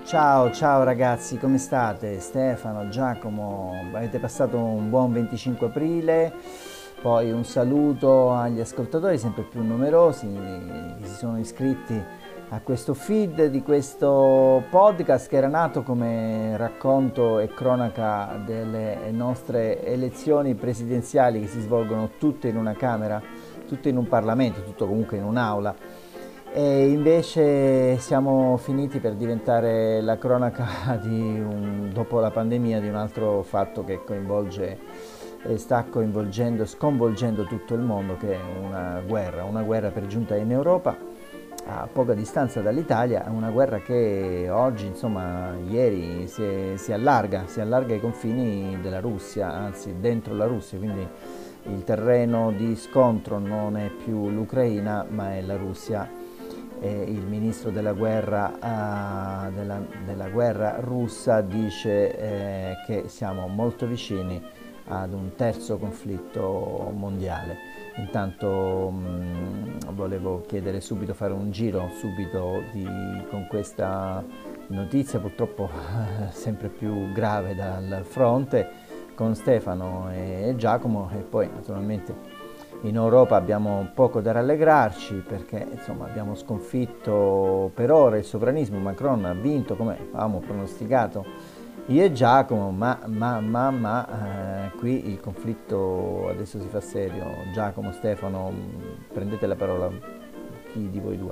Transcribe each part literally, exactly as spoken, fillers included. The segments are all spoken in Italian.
Ciao, ciao ragazzi, come state? Stefano, Giacomo, avete passato un buon venticinque aprile? Poi un saluto agli ascoltatori sempre più numerosi che si sono iscritti a questo feed di questo podcast che era nato come racconto e cronaca delle nostre elezioni presidenziali che si svolgono tutte in una camera, tutte in un Parlamento, tutto comunque in un'aula. E invece siamo finiti per diventare la cronaca di un, dopo la pandemia, di un altro fatto che coinvolge e sta coinvolgendo, sconvolgendo tutto il mondo, che è una guerra, una guerra per giunta in Europa, a poca distanza dall'Italia, una guerra che oggi, insomma, ieri si, è- si allarga, si allarga ai confini della Russia, anzi dentro la Russia, quindi il terreno di scontro non è più l'Ucraina, ma è la Russia. E il ministro della guerra, uh, della, della guerra russa dice eh, che siamo molto vicini ad un terzo conflitto mondiale. Intanto mh, volevo chiedere subito, fare un giro subito di, con questa notizia purtroppo sempre più grave dal fronte con Stefano e Giacomo, e poi naturalmente in Europa abbiamo poco da rallegrarci perché insomma abbiamo sconfitto per ora il sovranismo. Macron ha vinto come avevamo pronosticato io e Giacomo, ma, ma, ma, ma eh, qui il conflitto adesso si fa serio. Giacomo, Stefano, prendete la parola, chi di voi due?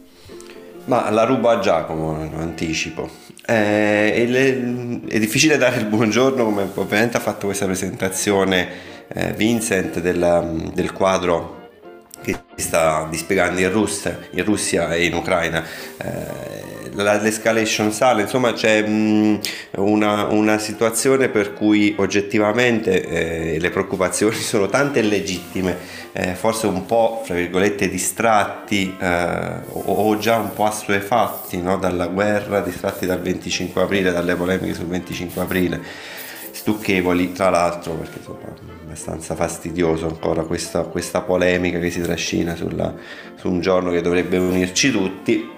Ma la rubo a Giacomo, anticipo. Eh, e le- è difficile dare il buongiorno, come ovviamente ha fatto questa presentazione eh, Vincent della- del quadro che si sta dispiegando in Russia, in Russia e in Ucraina. Eh, la- l'escalation sale, insomma c'è mh, una, una situazione per cui oggettivamente eh, le preoccupazioni sono tante e legittime, eh, forse un po' fra virgolette distratti eh, o, o già un po' assuefatti, no? Dalla guerra, distratti dal venticinque aprile, dalle polemiche sul venticinque aprile, stucchevoli tra l'altro, perché insomma è abbastanza fastidioso ancora questa, questa polemica che si trascina sulla, su un giorno che dovrebbe unirci tutti.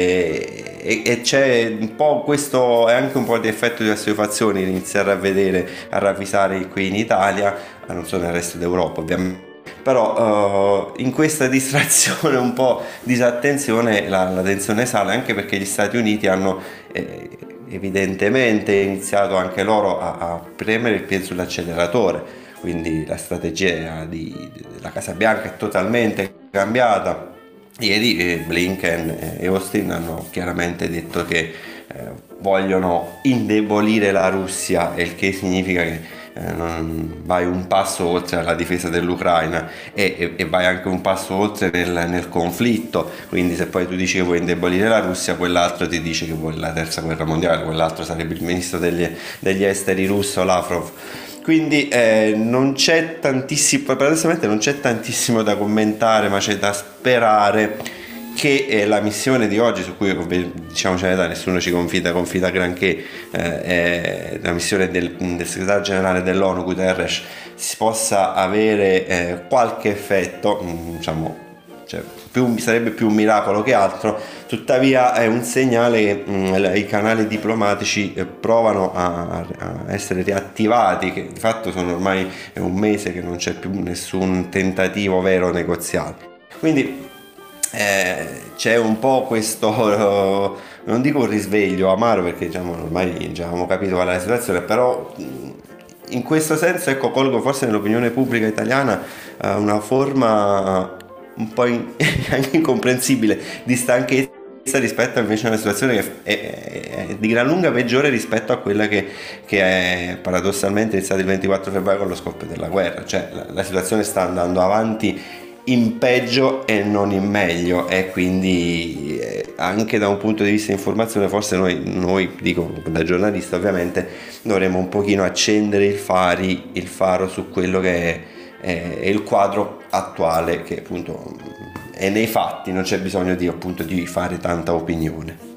E, e- e c'è un po' questo, è anche un po' di effetto di assuefazione iniziare a vedere, a ravvisare qui in Italia, ma non so nel resto d'Europa ovviamente. Però eh, in questa distrazione, un po' disattenzione, la, la tensione sale, anche perché gli Stati Uniti hanno eh, evidentemente iniziato anche loro a, a premere il piede sull'acceleratore, quindi la strategia di- della Casa Bianca è totalmente cambiata. Ieri eh, Blinken e Austin hanno chiaramente detto che eh, vogliono indebolire la Russia, il che significa che eh, non vai un passo oltre alla difesa dell'Ucraina e, e- e vai anche un passo oltre nel, nel conflitto. Quindi se poi tu dici che vuoi indebolire la Russia, quell'altro ti dice che vuole la terza guerra mondiale, quell'altro sarebbe il ministro degli, degli esteri russo Lavrov. Quindi eh, non c'è tantissimo, paradossalmente non c'è tantissimo da commentare, ma c'è da sperare che eh, la missione di oggi, su cui diciamo c'è da nessuno ci confida, confida granché, eh, è la missione del, del segretario generale dell'ONU Guterres, si possa avere eh, qualche effetto, mh, diciamo, cioè, più, sarebbe più un miracolo che altro. Tuttavia è un segnale che mh, i canali diplomatici eh, provano a, a essere riattivati, che di fatto sono ormai è un mese che non c'è più nessun tentativo vero negoziale. Quindi eh, c'è un po' questo, eh, non dico un risveglio amaro perché diciamo, ormai già avevamo capito qual è la situazione, però mh, in questo senso ecco, colgo forse nell'opinione pubblica italiana eh, una forma un po' in- anche incomprensibile di stanchezza rispetto invece a una situazione che è, è- è di gran lunga peggiore rispetto a quella che, che è paradossalmente iniziata il ventiquattro febbraio con lo scoppio della guerra. Cioè la, la situazione sta andando avanti in peggio e non in meglio, e quindi eh, anche da un punto di vista di informazione forse noi, noi dico da giornalista ovviamente, dovremmo un pochino accendere il, fari, il faro su quello che è, è, è il quadro attuale, che appunto è nei fatti, non c'è bisogno di, appunto, di fare tanta opinione.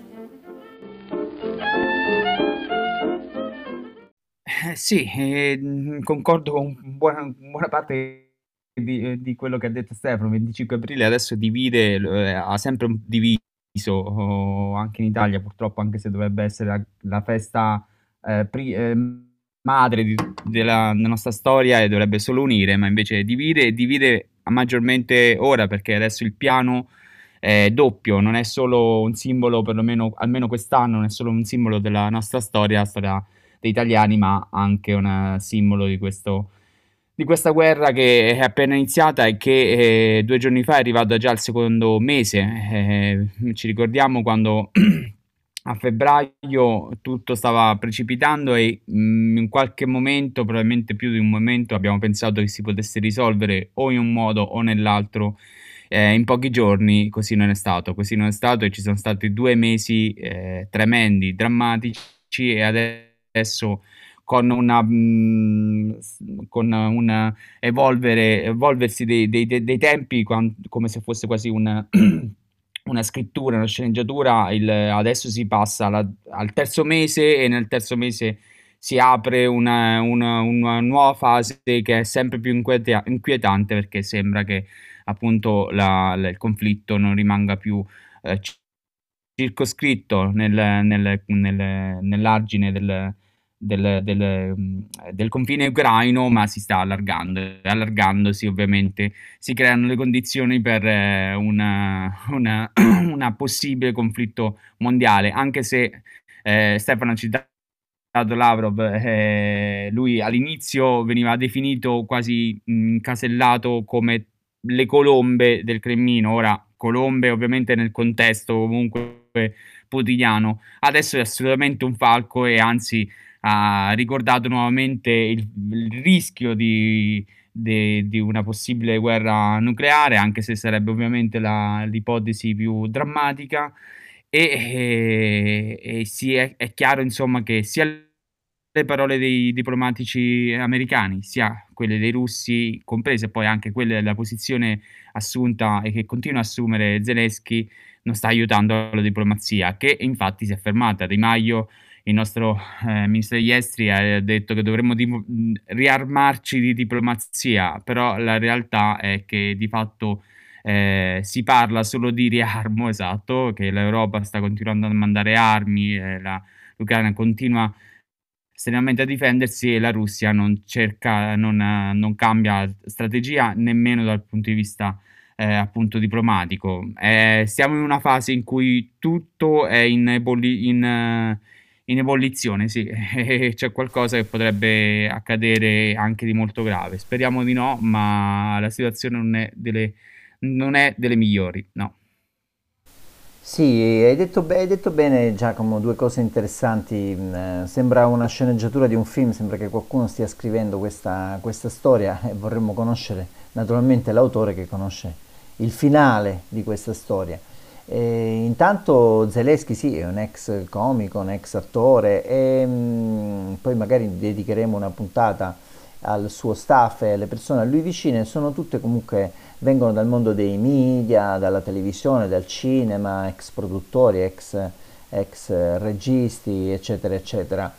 Eh, sì, ehm, concordo con buona, buona parte di, di quello che ha detto Stefano. venticinque aprile adesso divide, eh, ha sempre un- diviso oh, anche in Italia purtroppo, anche se dovrebbe essere la, la festa eh, pri- eh, madre di- della, della nostra storia e dovrebbe solo unire, ma invece divide e divide maggiormente ora perché adesso il piano è doppio, non è solo un simbolo, perlomeno almeno quest'anno, non è solo un simbolo della nostra storia, la storia dei italiani, ma anche un eh, simbolo di questo di questa guerra che è appena iniziata e che eh, due giorni fa è arrivata già al secondo mese. Eh, ci ricordiamo quando a febbraio tutto stava precipitando e mm, in qualche momento, probabilmente più di un momento, abbiamo pensato che si potesse risolvere o in un modo o nell'altro eh, in pochi giorni. Così non è stato, così non è stato e ci sono stati due mesi eh, tremendi, drammatici e adesso con una, mh, con un evolvere, evolversi dei, dei- dei- dei tempi quan- come se fosse quasi un, una scrittura, una sceneggiatura. Il- adesso si passa alla- al terzo mese e nel terzo mese si apre una, una- una nuova fase che è sempre più inquieta- inquietante perché sembra che appunto la- la- il conflitto non rimanga più eh, ci- circoscritto nel, nel- nel- nell'argine del, del, del, mh, del confine ucraino, ma si sta allargando. E allargandosi, ovviamente, si creano le condizioni per eh, una, una, una possibile conflitto mondiale, anche se eh, Stefano ha citato Lavrov, eh, lui all'inizio veniva definito quasi mh, incasellato come le colombe del Cremlino, ora colombe ovviamente nel contesto comunque quotidiano, adesso è assolutamente un falco e anzi ha ricordato nuovamente il, il rischio di, de- di una possibile guerra nucleare, anche se sarebbe ovviamente la- l'ipotesi più drammatica. E, e- e sì, è, è chiaro insomma che sia le parole dei diplomatici americani, sia quelle dei russi, comprese poi anche quelle della posizione assunta e che continua a assumere Zelensky, non sta aiutando la diplomazia, che infatti si è fermata. Di Maio, il nostro eh, ministro degli esteri, ha detto che dovremmo di- mh, riarmarci di diplomazia, però la realtà è che di fatto eh, si parla solo di riarmo, esatto, che l'Europa sta continuando a mandare armi, eh, la- l'Ucraina continua estremamente a difendersi e la Russia non cerca, non, eh, non cambia strategia nemmeno dal punto di vista eh, appunto diplomatico. Eh, siamo in una fase in cui tutto è in, ebolli- in, eh, in ebollizione, sì, e c'è qualcosa che potrebbe accadere anche di molto grave. Speriamo di no, ma la situazione non è delle, non è delle migliori, no. Sì, hai detto, be- hai detto bene Giacomo, due cose interessanti. Mm, eh, sembra una sceneggiatura di un film, sembra che qualcuno stia scrivendo questa, questa storia e vorremmo conoscere naturalmente l'autore che conosce il finale di questa storia. E intanto Zelensky sì, è un ex comico, un ex attore e mm, poi magari dedicheremo una puntata al suo staff e alle persone a lui vicine, sono tutte comunque, vengono dal mondo dei media, dalla televisione, dal cinema, ex produttori, ex, ex registi, eccetera, eccetera.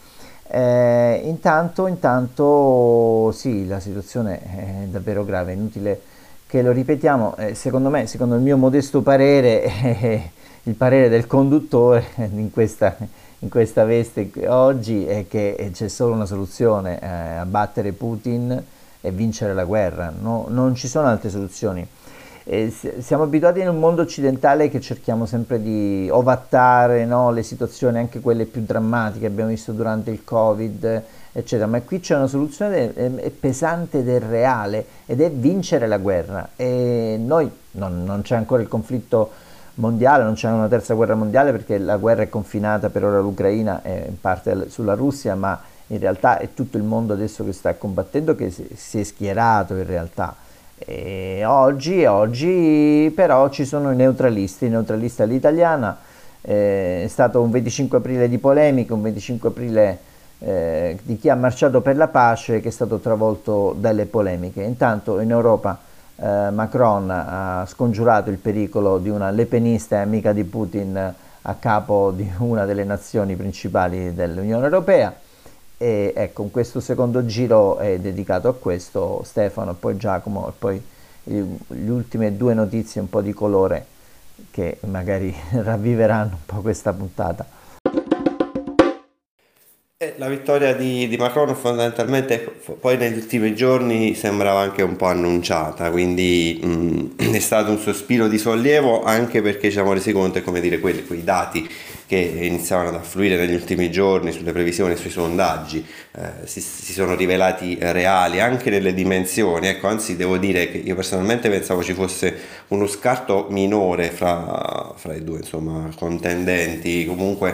Eh, intanto, intanto sì, la situazione è davvero grave, è inutile che lo ripetiamo, eh, secondo me, secondo il mio modesto parere, eh, il parere del conduttore in questa, in questa veste oggi è che c'è solo una soluzione, eh, abbattere Putin e vincere la guerra, no, non ci sono altre soluzioni. Eh, siamo abituati in un mondo occidentale che cerchiamo sempre di ovattare, no, le situazioni, anche quelle più drammatiche, abbiamo visto durante il Covid, eccetera, ma qui c'è una soluzione è, è pesante ed è reale ed è vincere la guerra e noi non, non c'è ancora il conflitto mondiale, non c'è una terza guerra mondiale perché la guerra è confinata per ora all'Ucraina e in parte sulla Russia, ma in realtà è tutto il mondo adesso che sta combattendo, che si, si è schierato in realtà. E oggi, oggi però ci sono i neutralisti, i neutralisti all'italiana, eh, è stato un venticinque aprile di polemiche, un venticinque aprile eh, di chi ha marciato per la pace che è stato travolto dalle polemiche. Intanto in Europa eh, Macron ha scongiurato il pericolo di una lepenista e amica di Putin a capo di una delle nazioni principali dell'Unione Europea. E ecco, questo secondo giro è dedicato a questo, Stefano, e poi Giacomo, e poi le ultime due notizie un po' di colore che magari ravviveranno un po' questa puntata. Eh, La vittoria di, di Macron fondamentalmente ecco, poi negli ultimi giorni sembrava anche un po' annunciata, quindi mh, è stato un sospiro di sollievo anche perché ci siamo resi conto, è come dire, quelli, quei dati che iniziavano ad affluire negli ultimi giorni sulle previsioni, sui sondaggi, eh, si, si sono rivelati eh, reali anche nelle dimensioni. Ecco, anzi devo dire che io personalmente pensavo ci fosse uno scarto minore fra, fra i due, insomma, contendenti, comunque...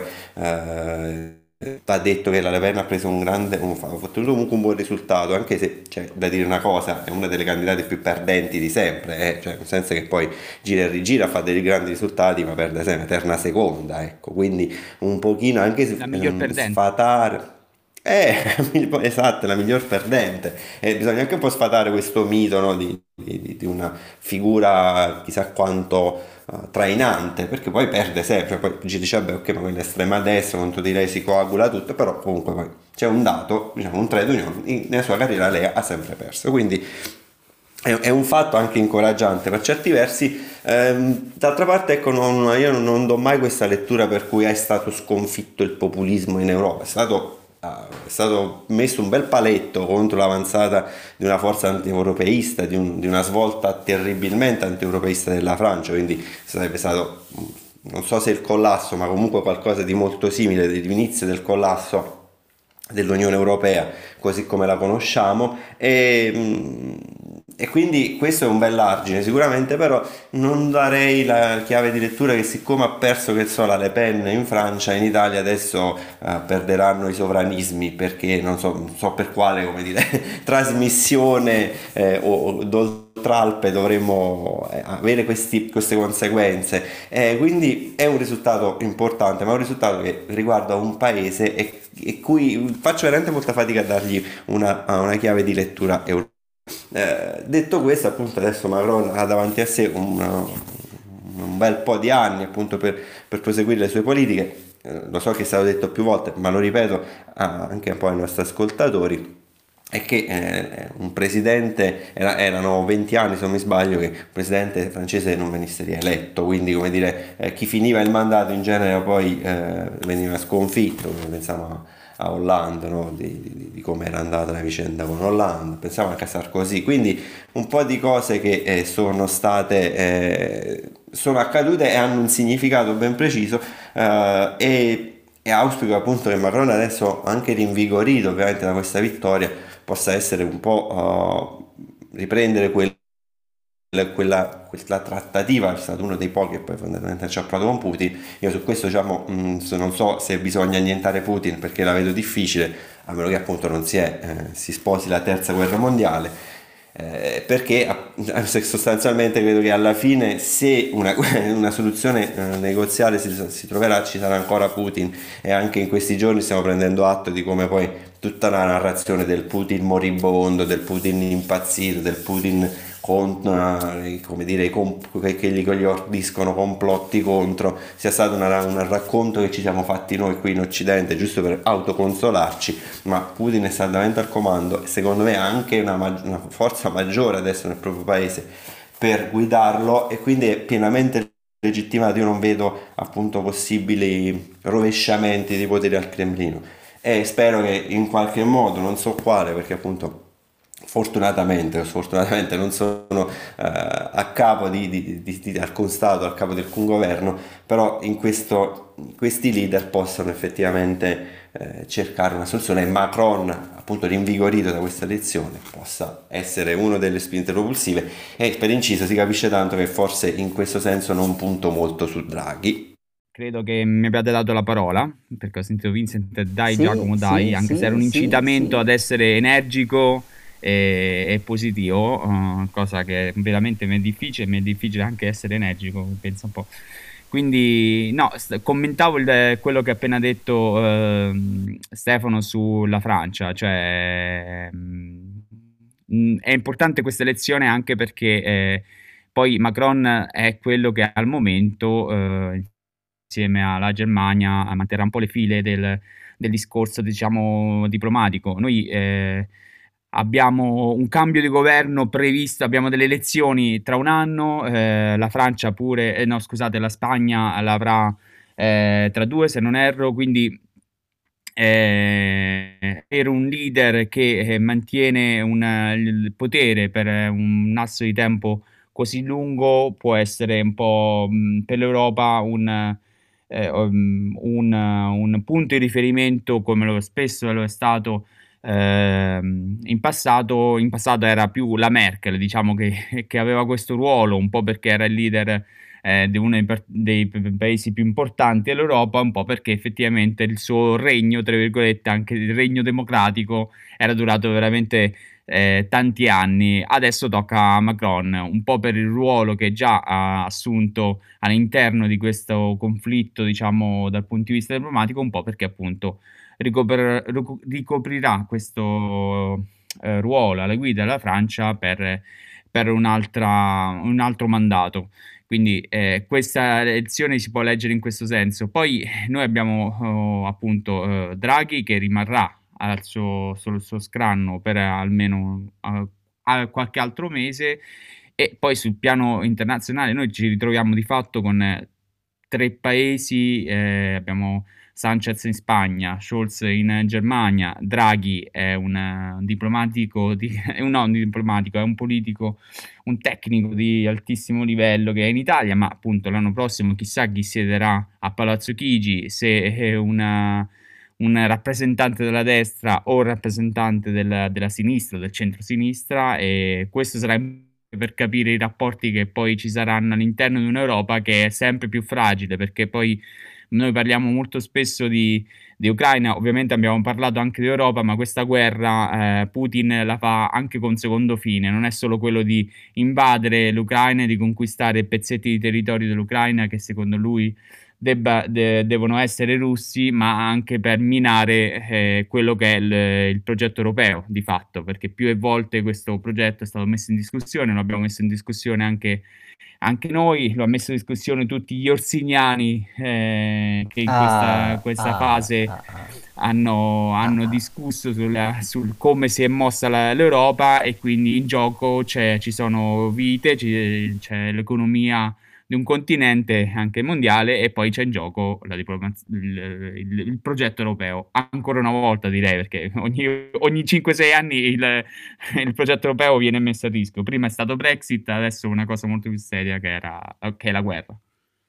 eh, Va detto che la Le Pen ha preso un grande, un, ha ottenuto comunque un buon risultato, anche se c'è da dire una cosa, è una delle candidate più perdenti di sempre, eh, cioè, nel senso che poi gira e rigira, fa dei grandi risultati, ma perde sempre eterna seconda, ecco, quindi un pochino anche La miglior ehm, perdente. sfatare. Eh, esatto, è la miglior perdente. E bisogna anche un po' sfatare questo mito, no, di, di- di una figura chissà quanto eh, trainante, perché poi perde sempre. Poi ci dice, vabbè, ok, ma quella è estrema destra, quanto direi si coagula tutto, però comunque poi c'è un dato, diciamo un trade union, in- nella sua carriera lei ha sempre perso. Quindi è, è un fatto anche incoraggiante per certi versi. Ehm, d'altra parte, ecco, non- io non do mai questa lettura per cui è stato sconfitto il populismo in Europa. È stato, ah, è stato messo un bel paletto contro l'avanzata di una forza anti-europeista, di, un- di una svolta terribilmente anti-europeista della Francia. Quindi sarebbe stato, non so se il collasso, ma comunque qualcosa di molto simile, dell'inizio del collasso dell'Unione Europea così come la conosciamo e, mm, e quindi questo è un bell'argine sicuramente, però non darei la chiave di lettura che siccome ha perso che so la Le Pen in Francia, in Italia adesso eh, perderanno i sovranismi perché non so, non so per quale come dire trasmissione eh, o, o d'oltralpe dovremmo eh, avere questi- queste conseguenze. Eh, quindi è un risultato importante, ma è un risultato che riguarda un paese e, e cui faccio veramente molta fatica a dargli una, a una chiave di lettura europea. Eh, detto questo, appunto, adesso Macron ha davanti a sé una- un bel po' di anni appunto per, per proseguire le sue politiche. Eh, lo so che è stato detto più volte, ma lo ripeto ah, anche un po' ai nostri ascoltatori è che eh, un presidente, era- erano venti anni se non mi sbaglio che un presidente francese non venisse rieletto, quindi come dire, eh, chi finiva il mandato in genere poi eh, veniva sconfitto, pensiamo a, a Hollande, no? di, di- di come era andata la vicenda con Hollande, pensiamo anche a Sarkozy, quindi un po' di cose che eh, sono state, eh, sono accadute e hanno un significato ben preciso eh, e... E auspico appunto che Macron adesso, anche rinvigorito ovviamente da questa vittoria, possa essere un po' uh, riprendere quel, quella, quella trattativa, è stato uno dei pochi e poi fondamentalmente ci ha provato con Putin. Io su questo diciamo, mh, se- non so se bisogna annientare Putin perché la vedo difficile, a meno che appunto non si, è, eh, si sposi la terza guerra mondiale. Eh, perché eh, se sostanzialmente credo che alla fine se una, una soluzione eh, negoziale si, si troverà ci sarà ancora Putin e anche in questi giorni stiamo prendendo atto di come poi tutta la narrazione del Putin moribondo, del Putin impazzito, del Putin con, eh, come dire, con, che gli, che gli ordiscono complotti contro, sia stato una- un racconto che ci siamo fatti noi qui in Occidente, giusto per autoconsolarci, ma Putin è saldamente al comando e secondo me ha anche una, mag- una forza maggiore adesso nel proprio paese per guidarlo e quindi è pienamente legittimato. Io non vedo appunto possibili rovesciamenti di potere al Cremlino e spero che in qualche modo, non so quale, perché appunto fortunatamente o sfortunatamente non sono eh, a capo di, di, di, di alcun stato, a capo di alcun governo, però in questo, questi leader possano effettivamente eh, cercare una soluzione e Macron, appunto rinvigorito da questa elezione, possa essere una delle spinte propulsive e per inciso si capisce tanto che forse in questo senso non punto molto su Draghi. Credo che mi abbiate dato la parola, perché ho sentito Vincent, dai Sì, Giacomo, dai, sì, anche se era sì, un sì, incitamento ad sì. essere energico e, e positivo, eh, cosa che veramente mi è difficile, mi è difficile anche essere energico, pensa un po'. Quindi, no, st- commentavo il- quello che ha appena detto ehm, Stefano sulla Francia, cioè mm, mm, è importante questa elezione anche perché eh, poi Macron è quello che al momento, eh, insieme alla Germania, manterrà un po' le file del, del discorso, diciamo, diplomatico. Noi, eh, abbiamo un cambio di governo previsto, abbiamo delle elezioni tra un anno, eh, la Francia pure, eh, no scusate, la Spagna l'avrà eh, tra due se non erro, quindi eh, per un leader che eh, mantiene un, il potere per eh, un lasso di tempo così lungo può essere un po' mh, per l'Europa un, eh, um, un, un punto di riferimento come lo spesso lo è stato ehm, in passato. In passato era più la Merkel, diciamo, che, che aveva questo ruolo, un po' perché era il leader eh, di uno dei, par- dei p- paesi più importanti dell'Europa, un po' perché effettivamente il suo regno, tra virgolette, anche il regno democratico, era durato veramente eh, tanti anni. Adesso tocca a Macron, un po' per il ruolo che già ha assunto all'interno di questo conflitto, diciamo, dal punto di vista diplomatico, un po' perché appunto ricoper- rico- ricoprirà questo eh, ruolo alla guida della Francia per, per un'altra, un altro mandato. Quindi eh, questa lezione si può leggere in questo senso. Poi eh, noi abbiamo oh, appunto eh, Draghi che rimarrà al suo, sul suo scranno per almeno eh, a qualche altro mese e poi sul piano internazionale noi ci ritroviamo di fatto con eh, tre paesi, eh, abbiamo Sanchez in Spagna, Scholz in Germania, Draghi è un, eh, un diplomatico, di, è un, no, un diplomatico, è un politico, un tecnico di altissimo livello che è in Italia, ma appunto l'anno prossimo chissà chi siederà a Palazzo Chigi, se è una, un rappresentante della destra o un rappresentante del- della sinistra, del centro-sinistra, e questo sarà per capire i rapporti che poi ci saranno all'interno di un'Europa che è sempre più fragile, perché poi noi parliamo molto spesso di, di Ucraina, ovviamente abbiamo parlato anche di Europa, ma questa guerra eh, Putin la fa anche con secondo fine, non è solo quello di invadere l'Ucraina e di conquistare pezzetti di territorio dell'Ucraina che secondo lui debba- de- devono essere russi, ma anche per minare eh, quello che è il, il progetto europeo di fatto, perché più e volte questo progetto è stato messo in discussione, lo abbiamo messo in discussione anche, anche noi, lo ha messo in discussione tutti gli orsiniani eh, che in questa, Ah, questa ah, fase ah, ah, hanno, ah, hanno ah. discusso sulla- sul come si è mossa la- l'Europa e quindi in gioco c'è- ci sono vite, ci- c'è l'economia di un continente anche mondiale e poi c'è in gioco la diplomazia, il, il- il progetto europeo. Ancora una volta direi perché ogni, ogni cinque sei anni il, il progetto europeo viene messo a rischio. Prima è stato Brexit, adesso una cosa molto più seria che, era, che è la guerra.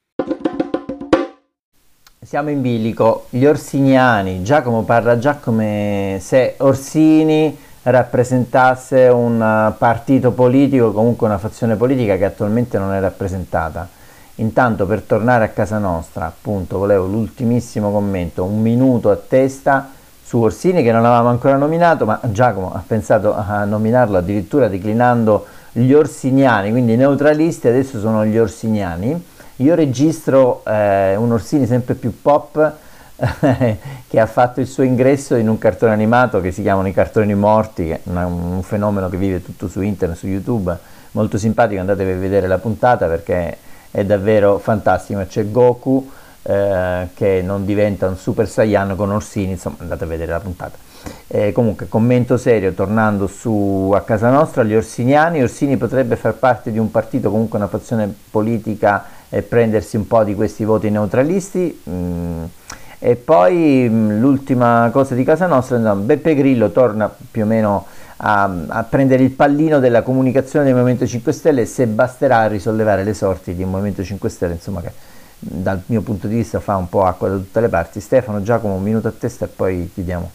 Siamo in bilico, gli orsiniani. Giacomo parla già come se Orsini rappresentasse un eh, partito politico, comunque una fazione politica che attualmente non è rappresentata. Intanto, per tornare a casa nostra, appunto, volevo l'ultimissimo commento, un minuto a testa su Orsini che non avevamo ancora nominato, ma Giacomo ha pensato a nominarlo addirittura declinando gli orsiniani, quindi i neutralisti adesso sono gli orsiniani. Io registro eh, un Orsini sempre più pop che ha fatto il suo ingresso in un cartone animato che si chiamano I cartoni morti, che è un, un fenomeno che vive tutto su internet, su YouTube, molto simpatico, andatevi a vedere la puntata perché è davvero fantastico. C'è Goku eh, che non diventa un Super Saiyan con Orsini, insomma andate a vedere la puntata. Eh, comunque, commento serio, tornando su a casa nostra, gli orsiniani. Orsini potrebbe far parte di un partito, comunque una fazione politica, e prendersi un po' di questi voti neutralisti. Mm. E poi mh, l'ultima cosa di casa nostra, insomma, Beppe Grillo torna più o meno a, a prendere il pallino della comunicazione del Movimento cinque Stelle, se basterà a risollevare le sorti di un Movimento cinque Stelle, insomma, che dal mio punto di vista fa un po' acqua da tutte le parti. Stefano, Giacomo, un minuto a testa e poi chiudiamo.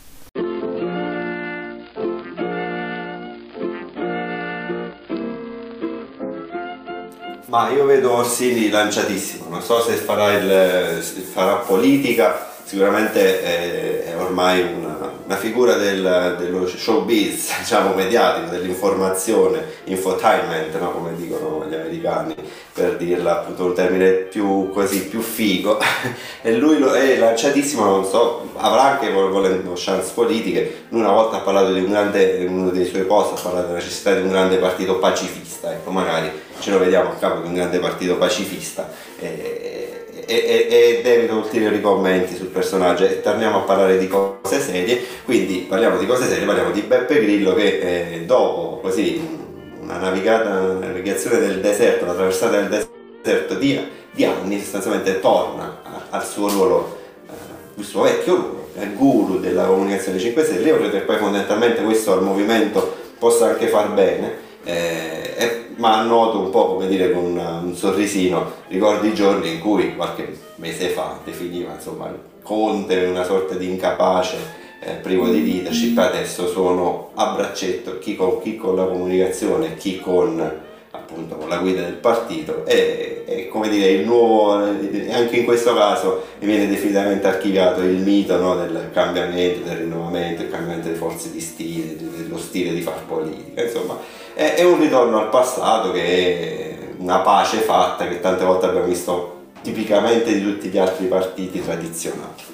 Ma io vedo Orsini lanciatissimo, non so se farà, il, se farà politica, sicuramente è, è ormai una, una figura del, dello showbiz, diciamo mediatico, dell'informazione, infotainment, no? Come dicono gli americani, per dirla appunto un termine più così, più figo. E lui lo, è lanciatissimo, non so, avrà anche volendo chance politiche. Lui una volta ha parlato di un grande, in uno dei suoi post ha parlato della necessità di un grande partito pacifista, ecco, magari ce lo vediamo a capo di un grande partito pacifista e, e, e, ed evito ulteriori commenti sul personaggio e torniamo a parlare di cose serie. Quindi parliamo di cose serie, parliamo di Beppe Grillo che eh, dopo così una navigata, una navigazione del deserto, una traversata del deserto di, di anni, sostanzialmente torna a, al suo ruolo, eh, il suo vecchio ruolo, il guru della comunicazione cinque Stelle. Io credo che poi fondamentalmente questo al movimento possa anche far bene, eh, eh, ma noto un po', come dire, con una, un sorrisino, ricordo i giorni in cui qualche mese fa definiva insomma Conte una sorta di incapace, Eh, privo di leadership. Adesso sono a braccetto chi con, chi con la comunicazione, chi con appunto con la guida del partito e, e come dire il nuovo, anche in questo caso viene definitivamente archiviato il mito, no, del cambiamento, del rinnovamento, il cambiamento delle forze di stile, dello stile di far politica. Insomma è, è un ritorno al passato, che è una pace fatta che tante volte abbiamo visto tipicamente di tutti gli altri partiti tradizionali.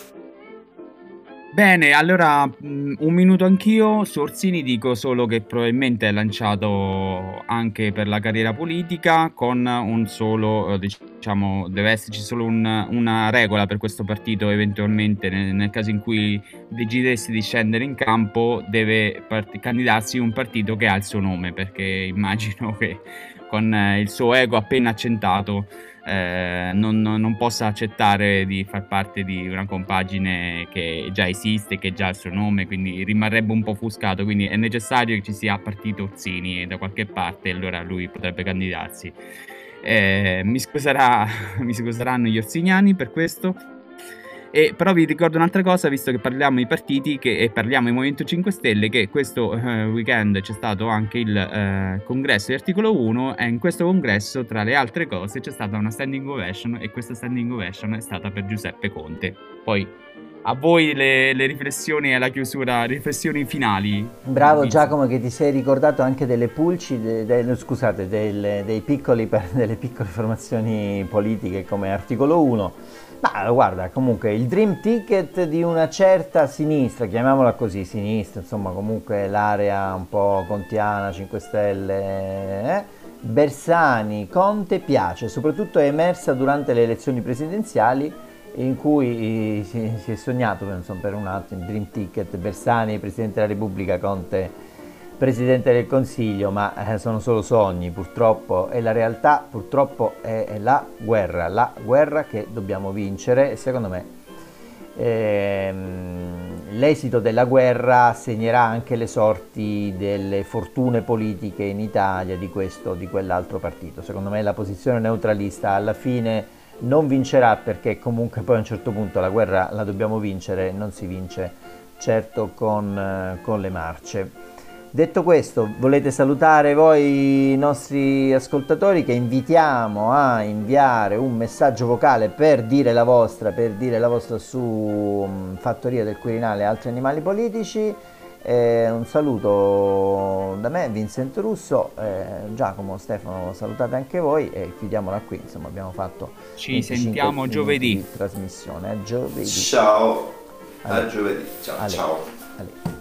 Bene, allora mh, un minuto anch'io. Su Orsini dico solo che probabilmente è lanciato anche per la carriera politica con un solo, eh, diciamo, deve esserci solo un- una regola per questo partito eventualmente nel, nel caso in cui decidesse di scendere in campo, deve part- candidarsi un partito che ha il suo nome, perché immagino che con eh, il suo ego appena accentato eh, non, non- non possa accettare di far parte di una compagine che già esiste, che già ha il suo nome, quindi rimarrebbe un po' offuscato. Quindi è necessario che ci sia partito Orsini da qualche parte, e allora lui potrebbe candidarsi. Eh, mi scuserà, mi scuseranno gli orsiniani per questo. E però vi ricordo un'altra cosa, visto che parliamo di partiti che, e parliamo di Movimento cinque Stelle, che questo eh, weekend c'è stato anche il eh, congresso di Articolo uno, e in questo congresso, tra le altre cose, c'è stata una standing ovation, e questa standing ovation è stata per Giuseppe Conte. Poi a voi le, le riflessioni alla chiusura, riflessioni finali. Bravo Vince. Giacomo, che ti sei ricordato anche delle pulci, de- de- scusate, del- dei piccoli, per- delle piccole formazioni politiche come Articolo uno. Ma guarda, comunque il dream ticket di una certa sinistra, chiamiamola così, sinistra, insomma comunque l'area un po' contiana, cinque Stelle, eh? Bersani, Conte piace, soprattutto è emersa durante le elezioni presidenziali in cui si, si è sognato insomma, per un attimo il dream ticket, Bersani Presidente della Repubblica, Conte Presidente del Consiglio, ma eh, sono solo sogni purtroppo, e la realtà purtroppo è, è la guerra, la guerra che dobbiamo vincere, e secondo me ehm, l'esito della guerra segnerà anche le sorti delle fortune politiche in Italia di questo o di quell'altro partito. Secondo me la posizione neutralista alla fine non vincerà, perché comunque poi a un certo punto la guerra la dobbiamo vincere, non si vince certo con, eh, con le marce. Detto questo, volete salutare voi i nostri ascoltatori, che invitiamo a inviare un messaggio vocale per dire la vostra, per dire la vostra su um, Fattoria del Quirinale e altri animali politici. Eh, un saluto da me, Vincent Russo, eh, Giacomo, Stefano, salutate anche voi e chiudiamola qui. Insomma, abbiamo fatto Ci venticinque sentiamo minuti giovedì. di trasmissione. A giovedì. Ciao, a Ale. giovedì, ciao, Ale. ciao. Ale.